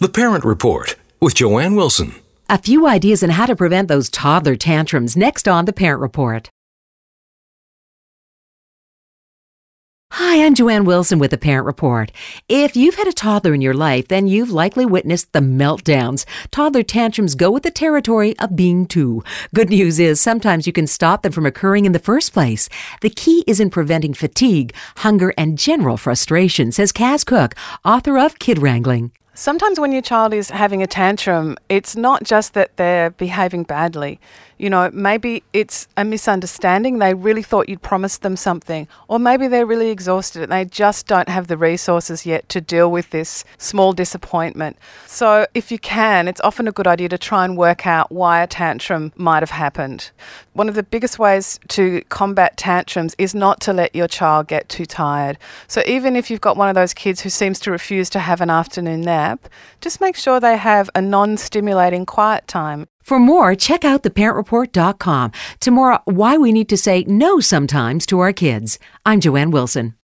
The Parent Report with Joanne Wilson. A few ideas on how to prevent those toddler tantrums next on The Parent Report. Hi, I'm Joanne Wilson with The Parent Report. If you've had a toddler in your life, then you've likely witnessed the meltdowns. Toddler tantrums go with the territory of being two. Good news is sometimes you can stop them from occurring in the first place. The key is in preventing fatigue, hunger, and general frustration, says Kaz Cook, author of Kid Wrangling. Sometimes when your child is having a tantrum, it's not just that they're behaving badly. You know, maybe it's a misunderstanding. They really thought you'd promised them something. Or maybe they're really exhausted and they just don't have the resources yet to deal with this small disappointment. So if you can, it's often a good idea to try and work out why a tantrum might have happened. One of the biggest ways to combat tantrums is not to let your child get too tired. So even if you've got one of those kids who seems to refuse to have an afternoon nap, just make sure they have a non-stimulating quiet time. For more, check out theparentreport.com. Tomorrow, why we need to say no sometimes to our kids. I'm Joanne Wilson.